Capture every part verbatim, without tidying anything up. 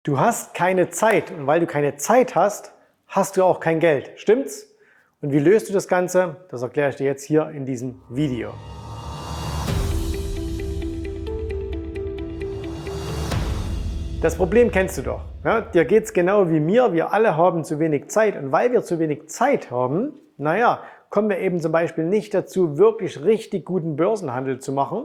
Du hast keine Zeit und weil du keine Zeit hast, hast du auch kein Geld. Stimmt's? Und wie löst du das Ganze? Das erkläre ich dir jetzt hier in diesem Video. Das Problem kennst du doch. Ja, dir geht es genau wie mir. Wir alle haben zu wenig Zeit. Und weil wir zu wenig Zeit haben, naja, kommen wir eben zum Beispiel nicht dazu, wirklich richtig guten Börsenhandel zu machen.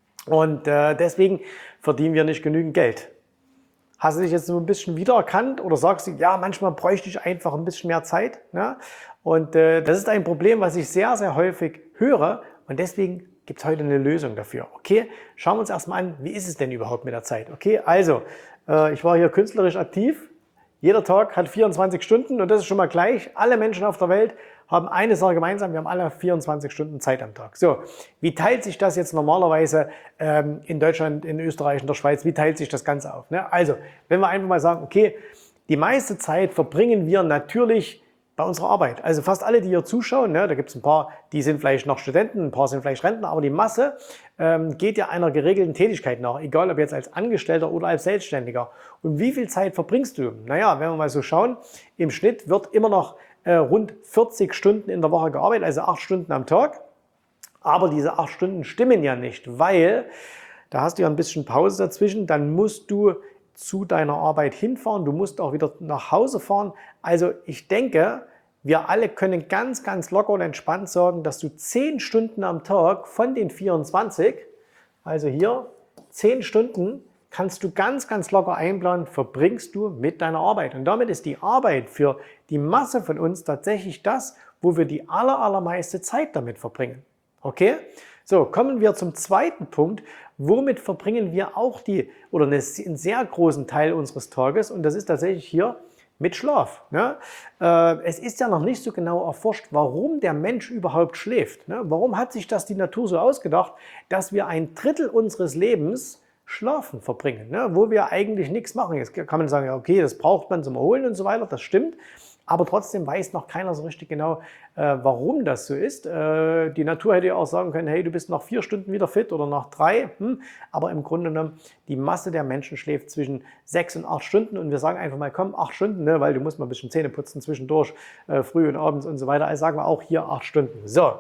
Und äh, deswegen verdienen wir nicht genügend Geld. Hast du dich jetzt so ein bisschen wiedererkannt oder sagst du, ja, manchmal bräuchte ich einfach ein bisschen mehr Zeit? Ne? Und äh, das ist ein Problem, was ich sehr, sehr häufig höre und deswegen gibt es heute eine Lösung dafür. Okay, schauen wir uns erstmal an, wie ist es denn überhaupt mit der Zeit? Okay, also, äh, ich war hier künstlerisch aktiv. Jeder Tag hat vierundzwanzig Stunden und das ist schon mal gleich. Alle Menschen auf der Welt haben eine Sache gemeinsam, wir haben alle vierundzwanzig Stunden Zeit am Tag. So, wie teilt sich das jetzt normalerweise ähm, in Deutschland, in Österreich, in der Schweiz, wie teilt sich das Ganze auf? Ne? Also, wenn wir einfach mal sagen, okay, die meiste Zeit verbringen wir natürlich bei unserer Arbeit. Also fast alle, die hier zuschauen, ne, da gibt es ein paar, die sind vielleicht noch Studenten, ein paar sind vielleicht Rentner, aber die Masse ähm, geht ja einer geregelten Tätigkeit nach, egal ob jetzt als Angestellter oder als Selbstständiger. Und wie viel Zeit verbringst du? Naja, wenn wir mal so schauen, im Schnitt wird immer noch äh, rund vierzig Stunden in der Woche gearbeitet, also acht Stunden am Tag. Aber diese acht Stunden stimmen ja nicht, weil da hast du ja ein bisschen Pause dazwischen, dann musst du zu deiner Arbeit hinfahren, du musst auch wieder nach Hause fahren. Also ich denke, wir alle können ganz, ganz locker und entspannt sagen, dass du zehn Stunden am Tag von den vierundzwanzig, also hier zehn Stunden, kannst du ganz, ganz locker einplanen, verbringst du mit deiner Arbeit. Und damit ist die Arbeit für die Masse von uns tatsächlich das, wo wir die aller, allermeiste Zeit damit verbringen. Okay? So, kommen wir zum zweiten Punkt. Womit verbringen wir auch die, oder einen sehr großen Teil unseres Tages? Und das ist tatsächlich hier mit Schlaf. Ne? Äh, es ist ja noch nicht so genau erforscht, warum der Mensch überhaupt schläft. Ne? Warum hat sich das die Natur so ausgedacht, dass wir ein Drittel unseres Lebens schlafen verbringen, ne? Wo wir eigentlich nichts machen. Jetzt kann man sagen, ja, okay, das braucht man zum Erholen und so weiter, das stimmt. Aber trotzdem weiß noch keiner so richtig genau, äh, warum das so ist. Äh, die Natur hätte ja auch sagen können, hey, du bist nach vier Stunden wieder fit oder nach drei. Hm. Aber im Grunde genommen, die Masse der Menschen schläft zwischen sechs und acht Stunden. Und wir sagen einfach mal, komm, acht Stunden, ne, weil du musst mal ein bisschen Zähne putzen zwischendurch, äh, früh und abends und so weiter. Also sagen wir auch hier acht Stunden. So,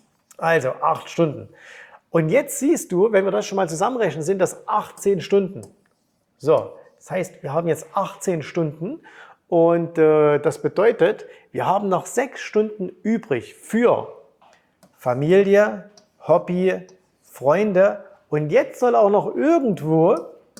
also acht Stunden. Und jetzt siehst du, wenn wir das schon mal zusammenrechnen, sind das achtzehn Stunden. So, das heißt, wir haben jetzt achtzehn Stunden. Und äh, das bedeutet, wir haben noch sechs Stunden übrig für Familie, Hobby, Freunde. Und jetzt soll auch noch irgendwo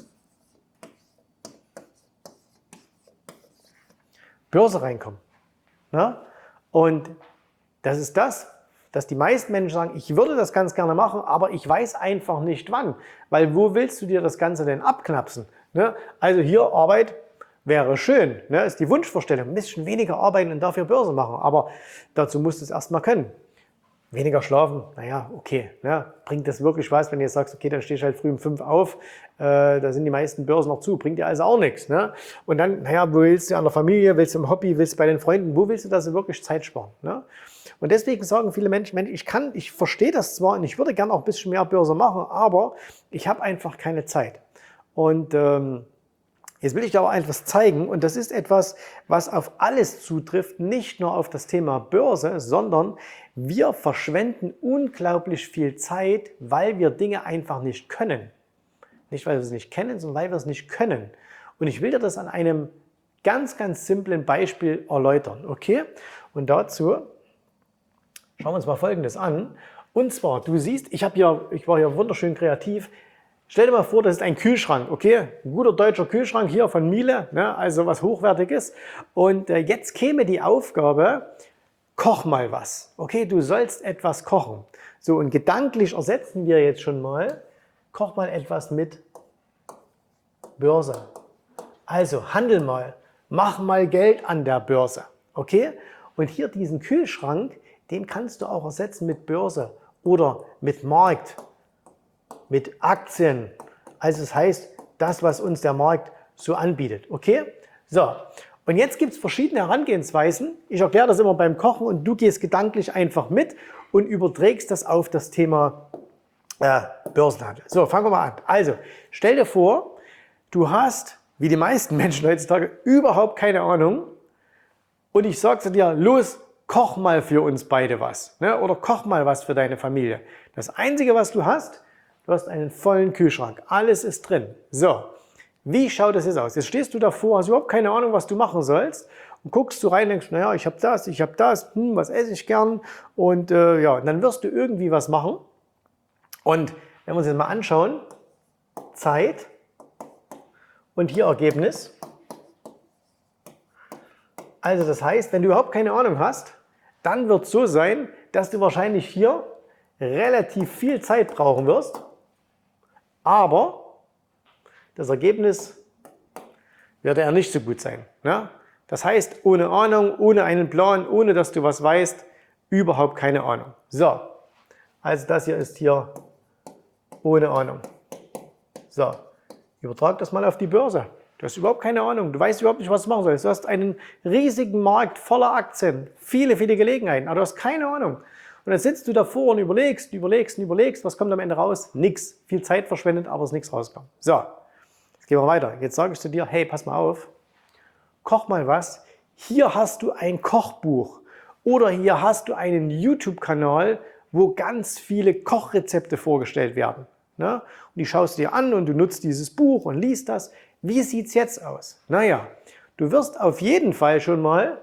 Börse reinkommen. Na? Und das ist das, dass die meisten Menschen sagen, ich würde das ganz gerne machen, aber ich weiß einfach nicht wann. Weil wo willst du dir das Ganze denn abknapsen? Ne? Also hier Arbeit. Wäre schön, ne? Ist die Wunschvorstellung, ein bisschen weniger arbeiten und dafür Börse machen, aber dazu musst du es erstmal können. Weniger schlafen, naja, okay, ne? Bringt das wirklich was, wenn du jetzt sagst, okay, dann stehst du halt früh um fünf auf, äh, da sind die meisten Börsen noch zu, bringt dir also auch nichts. Ne? Und dann, naja, wo willst du an der Familie, willst du im Hobby, willst du bei den Freunden, wo willst du da so wirklich Zeit sparen? Ne? Und deswegen sagen viele Menschen, Mensch, ich kann, ich verstehe das zwar und ich würde gerne auch ein bisschen mehr Börse machen, aber ich habe einfach keine Zeit. Und ähm, jetzt will ich dir aber etwas zeigen und das ist etwas, was auf alles zutrifft, nicht nur auf das Thema Börse, sondern wir verschwenden unglaublich viel Zeit, weil wir Dinge einfach nicht können. Nicht, weil wir es nicht kennen, sondern weil wir es nicht können. Und ich will dir das an einem ganz, ganz simplen Beispiel erläutern, okay? Und dazu schauen wir uns mal Folgendes an. Und zwar, du siehst, ich, habe hier, ich war hier wunderschön kreativ. Stell dir mal vor, das ist ein Kühlschrank, okay? Ein guter deutscher Kühlschrank hier von Miele, ne? Also was Hochwertiges. Und äh, jetzt käme die Aufgabe, koch mal was, okay? Du sollst etwas kochen. So, und gedanklich ersetzen wir jetzt schon mal, koch mal etwas mit Börse. Also handel mal, mach mal Geld an der Börse, okay? Und hier diesen Kühlschrank, den kannst du auch ersetzen mit Börse oder mit Markt. Mit Aktien. Also das heißt, das, was uns der Markt so anbietet. Okay? So, und jetzt gibt es verschiedene Herangehensweisen. Ich erkläre das immer beim Kochen und du gehst gedanklich einfach mit und überträgst das auf das Thema äh, Börsenhandel. So, fangen wir mal an. Also, stell dir vor, du hast wie die meisten Menschen heutzutage, überhaupt keine Ahnung. Und ich sage zu dir, los, koch mal für uns beide was. Ne? Oder koch mal was für deine Familie. Das Einzige, was du hast, du hast einen vollen Kühlschrank. Alles ist drin. So, wie schaut das jetzt aus? Jetzt stehst du davor, hast überhaupt keine Ahnung, was du machen sollst. Und guckst du rein und denkst, naja, ich habe das, ich habe das, hm, was esse ich gern? Und äh, ja, dann wirst du irgendwie was machen. Und wenn wir uns jetzt mal anschauen, Zeit und hier Ergebnis. Also das heißt, wenn du überhaupt keine Ahnung hast, dann wird es so sein, dass du wahrscheinlich hier relativ viel Zeit brauchen wirst, aber das Ergebnis wird eher nicht so gut sein. Ne? Das heißt, ohne Ahnung, ohne einen Plan, ohne dass du was weißt, überhaupt keine Ahnung. So, also das hier ist hier ohne Ahnung. So, übertrag das mal auf die Börse. Du hast überhaupt keine Ahnung, du weißt überhaupt nicht, was du machen sollst. Du hast einen riesigen Markt voller Aktien, viele, viele Gelegenheiten, aber du hast keine Ahnung. Und dann sitzt du davor und überlegst, überlegst und überlegst, was kommt am Ende raus? Nix. Viel Zeit verschwendet, aber es ist nichts rauskommt. So, jetzt gehen wir weiter. Jetzt sage ich zu dir, hey, pass mal auf, koch mal was. Hier hast du ein Kochbuch oder hier hast du einen YouTube-Kanal, wo ganz viele Kochrezepte vorgestellt werden. Ne? Und die schaust du dir an und du nutzt dieses Buch und liest das. Wie sieht es jetzt aus? Naja, du wirst auf jeden Fall schon mal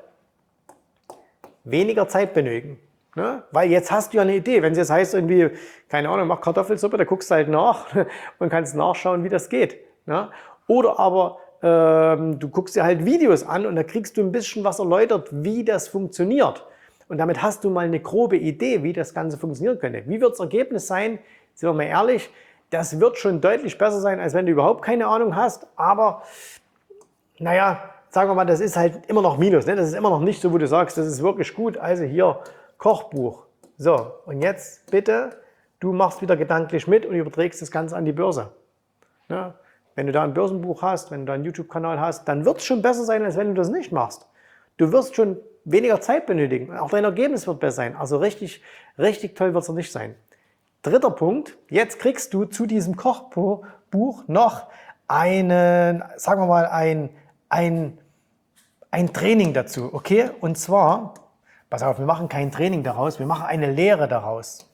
weniger Zeit benötigen. Ne? Weil jetzt hast du ja eine Idee. Wenn es jetzt heißt, irgendwie, keine Ahnung, mach Kartoffelsuppe, da guckst du halt nach und kannst nachschauen, wie das geht. Ne? Oder aber ähm, du guckst dir halt Videos an und da kriegst du ein bisschen was erläutert, wie das funktioniert. Und damit hast du mal eine grobe Idee, wie das Ganze funktionieren könnte. Wie wird das Ergebnis sein? Sind wir mal ehrlich, das wird schon deutlich besser sein, als wenn du überhaupt keine Ahnung hast. Aber, naja, sagen wir mal, das ist halt immer noch Minus. Ne? Das ist immer noch nicht so, wo du sagst, das ist wirklich gut. Also hier, Kochbuch. So, und jetzt bitte, du machst wieder gedanklich mit und überträgst das Ganze an die Börse. Ne? Wenn du da ein Börsenbuch hast, wenn du da einen YouTube-Kanal hast, dann wird es schon besser sein, als wenn du das nicht machst. Du wirst schon weniger Zeit benötigen. Auch dein Ergebnis wird besser sein. Also richtig, richtig toll wird es nicht sein. Dritter Punkt, jetzt kriegst du zu diesem Kochbuch noch einen, sagen wir mal, ein, ein, ein Training dazu, okay? Und zwar, pass auf, wir machen kein Training daraus, wir machen eine Lehre daraus.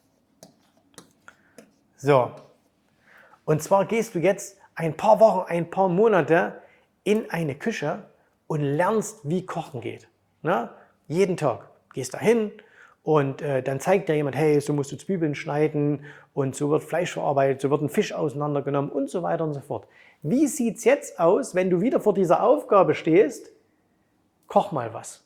So, und zwar gehst du jetzt ein paar Wochen, ein paar Monate in eine Küche und lernst, wie Kochen geht. Ne? Jeden Tag gehst da hin. Und äh, dann zeigt dir jemand, hey, so musst du Zwiebeln schneiden und so wird Fleisch verarbeitet, so wird ein Fisch auseinandergenommen und so weiter und so fort. Wie sieht es jetzt aus, wenn du wieder vor dieser Aufgabe stehst? Koch mal was.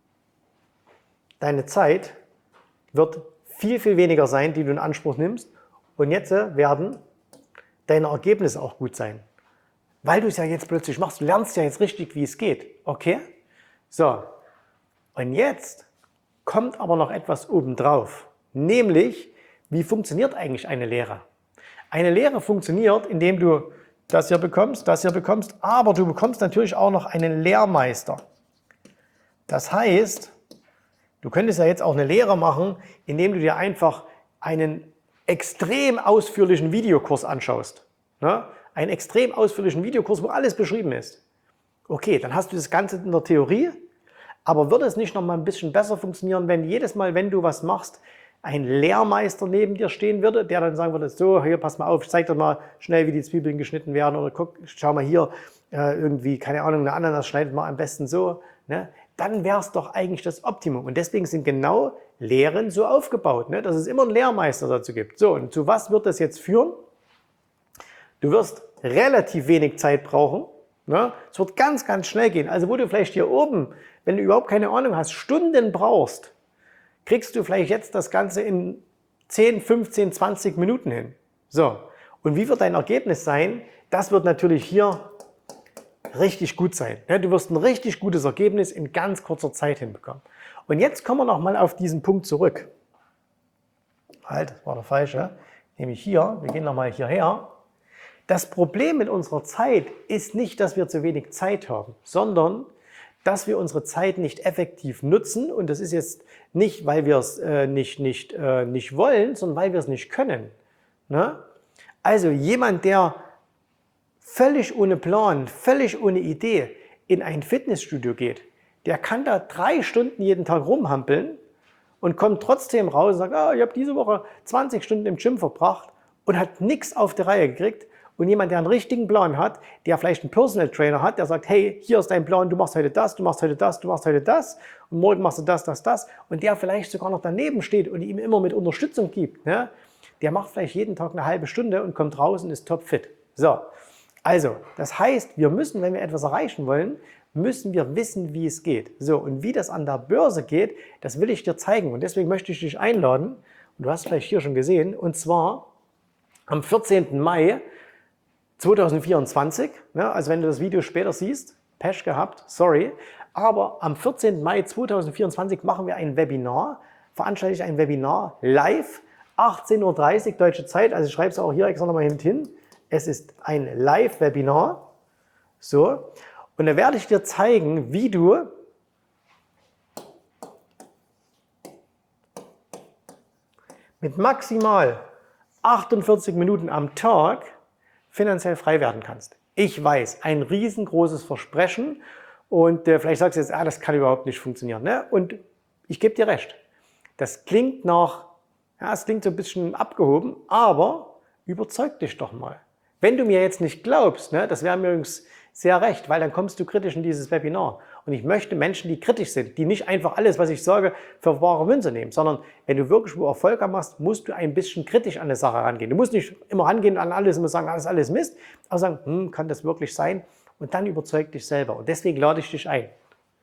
Deine Zeit wird viel, viel weniger sein, die du in Anspruch nimmst. Und jetzt äh, werden deine Ergebnisse auch gut sein. Weil du es ja jetzt plötzlich machst, du lernst ja jetzt richtig, wie es geht. Okay? So, und jetzt kommt aber noch etwas obendrauf, nämlich, wie funktioniert eigentlich eine Lehre? Eine Lehre funktioniert, indem du das hier bekommst, das hier bekommst, aber du bekommst natürlich auch noch einen Lehrmeister. Das heißt, du könntest ja jetzt auch eine Lehre machen, indem du dir einfach einen extrem ausführlichen Videokurs anschaust. Ne? Einen extrem ausführlichen Videokurs, wo alles beschrieben ist. Okay, dann hast du das Ganze in der Theorie. Aber würde es nicht noch mal ein bisschen besser funktionieren, wenn jedes Mal, wenn du was machst, ein Lehrmeister neben dir stehen würde, der dann sagen würde, so, hier, pass mal auf, ich zeig dir mal schnell, wie die Zwiebeln geschnitten werden oder guck, schau mal hier, äh, irgendwie, keine Ahnung, eine Ananas schneidet man am besten so. Ne? Dann wäre es doch eigentlich das Optimum. Und deswegen sind genau Lehren so aufgebaut, ne? Dass es immer einen Lehrmeister dazu gibt. So, und zu was wird das jetzt führen? Du wirst relativ wenig Zeit brauchen. Ne? Es wird ganz, ganz schnell gehen. Also wo du vielleicht hier oben, wenn du überhaupt keine Ahnung hast, Stunden brauchst, kriegst du vielleicht jetzt das Ganze in zehn, fünfzehn, zwanzig Minuten hin. So, und wie wird dein Ergebnis sein? Das wird natürlich hier richtig gut sein. Ne? Du wirst ein richtig gutes Ergebnis in ganz kurzer Zeit hinbekommen. Und jetzt kommen wir nochmal auf diesen Punkt zurück. Halt, das war der falsche. Nämlich hier, wir gehen nochmal hierher. Das Problem mit unserer Zeit ist nicht, dass wir zu wenig Zeit haben, sondern dass wir unsere Zeit nicht effektiv nutzen. Und das ist jetzt nicht, weil wir es äh, nicht, nicht, äh, nicht wollen, sondern weil wir es nicht können. Ne? Also jemand, der völlig ohne Plan, völlig ohne Idee in ein Fitnessstudio geht, der kann da drei Stunden jeden Tag rumhampeln und kommt trotzdem raus und sagt, ah, ich habe diese Woche zwanzig Stunden im Gym verbracht und hat nichts auf die Reihe gekriegt. Und jemand, der einen richtigen Plan hat, der vielleicht einen Personal Trainer hat, der sagt, hey, hier ist dein Plan, du machst heute das, du machst heute das, du machst heute das und morgen machst du das, das, das. Und der vielleicht sogar noch daneben steht und ihm immer mit Unterstützung gibt, ne? Der macht vielleicht jeden Tag eine halbe Stunde und kommt raus und ist topfit. So, also, das heißt, wir müssen, wenn wir etwas erreichen wollen, müssen wir wissen, wie es geht. So, und wie das an der Börse geht, das will ich dir zeigen. Und deswegen möchte ich dich einladen, und du hast es vielleicht hier schon gesehen, und zwar am vierzehnten Mai zweitausendvierundzwanzig, ne, also wenn du das Video später siehst, Pech gehabt, sorry, aber am vierzehnten Mai zweitausendvierundzwanzig machen wir ein Webinar, veranstalte ich ein Webinar live, achtzehn Uhr dreißig deutsche Zeit, also ich schreibe es auch hier extra nochmal hin, es ist ein Live-Webinar, so, und da werde ich dir zeigen, wie du mit maximal achtundvierzig Minuten am Tag finanziell frei werden kannst. Ich weiß, ein riesengroßes Versprechen und äh, vielleicht sagst du jetzt, ah, das kann überhaupt nicht funktionieren. Ne? Und ich gebe dir recht. Das klingt nach, ja, es klingt so ein bisschen abgehoben, aber überzeug dich doch mal. Wenn du mir jetzt nicht glaubst, ne, das wäre mir übrigens sehr recht, weil dann kommst du kritisch in dieses Webinar. Und ich möchte Menschen, die kritisch sind, die nicht einfach alles, was ich sage, für wahre Münze nehmen, sondern wenn du wirklich wo Erfolg machst, musst du ein bisschen kritisch an eine Sache rangehen. Du musst nicht immer rangehen an alles und sagen, alles, alles Mist, aber sagen, hm, kann das wirklich sein? Und dann überzeug dich selber. Und deswegen lade ich dich ein.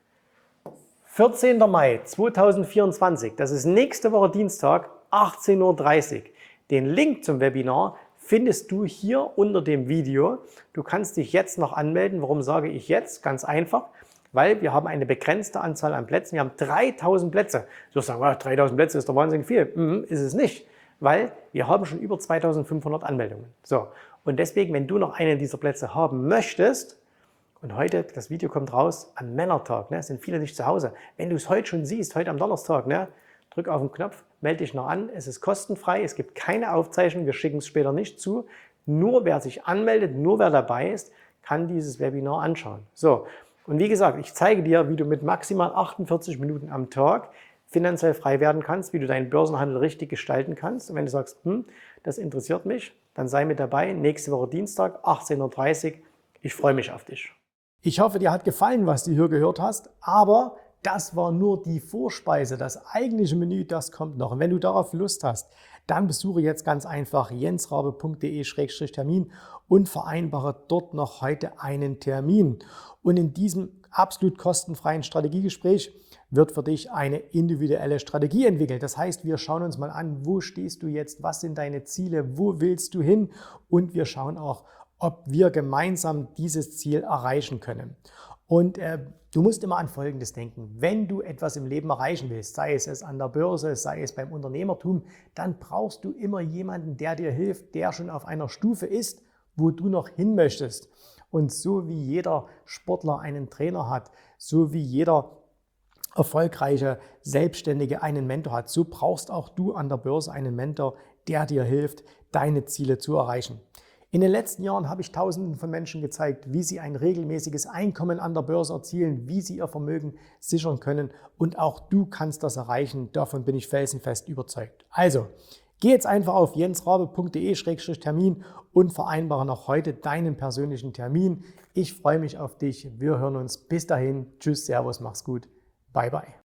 vierzehnten Mai zweitausendvierundzwanzig, das ist nächste Woche Dienstag, achtzehn Uhr dreißig. Den Link zum Webinar findest du hier unter dem Video. Du kannst dich jetzt noch anmelden. Warum sage ich jetzt? Ganz einfach, weil wir haben eine begrenzte Anzahl an Plätzen. Wir haben dreitausend Plätze. Du sagst, oh, dreitausend Plätze ist doch wahnsinnig viel. Mhm, ist es nicht, weil wir haben schon über zweitausendfünfhundert Anmeldungen. So, und deswegen, wenn du noch einen dieser Plätze haben möchtest, und heute, das Video kommt raus am Männertag, ne, sind viele nicht zu Hause. Wenn du es heute schon siehst, heute am Donnerstag, ne, drück auf den Knopf, melde dich noch an. Es ist kostenfrei, es gibt keine Aufzeichnung, wir schicken es später nicht zu. Nur wer sich anmeldet, nur wer dabei ist, kann dieses Webinar anschauen. So, und wie gesagt, ich zeige dir, wie du mit maximal achtundvierzig Minuten am Tag finanziell frei werden kannst, wie du deinen Börsenhandel richtig gestalten kannst. Und wenn du sagst, hm, das interessiert mich, dann sei mit dabei. Nächste Woche Dienstag, achtzehn Uhr dreißig. Ich freue mich auf dich. Ich hoffe, dir hat gefallen, was du hier gehört hast, aber das war nur die Vorspeise. Das eigentliche Menü, das kommt noch. Und wenn du darauf Lust hast, dann besuche jetzt ganz einfach jensrabe punkt de Schrägstrich Termin und vereinbare dort noch heute einen Termin. Und in diesem absolut kostenfreien Strategiegespräch wird für dich eine individuelle Strategie entwickelt. Das heißt, wir schauen uns mal an, wo stehst du jetzt, was sind deine Ziele, wo willst du hin, und wir schauen auch, ob wir gemeinsam dieses Ziel erreichen können. Und äh, du musst immer an Folgendes denken: Wenn du etwas im Leben erreichen willst, sei es, es an der Börse, sei es beim Unternehmertum, dann brauchst du immer jemanden, der dir hilft, der schon auf einer Stufe ist, wo du noch hin möchtest. Und so wie jeder Sportler einen Trainer hat, so wie jeder erfolgreiche Selbstständige einen Mentor hat, so brauchst auch du an der Börse einen Mentor, der dir hilft, deine Ziele zu erreichen. In den letzten Jahren habe ich Tausenden von Menschen gezeigt, wie sie ein regelmäßiges Einkommen an der Börse erzielen, wie sie ihr Vermögen sichern können, und auch du kannst das erreichen. Davon bin ich felsenfest überzeugt. Also, geh jetzt einfach auf jensrabe punkt de Schrägstrich Termin und vereinbare noch heute deinen persönlichen Termin. Ich freue mich auf dich. Wir hören uns. Bis dahin. Tschüss, Servus, mach's gut. Bye, bye.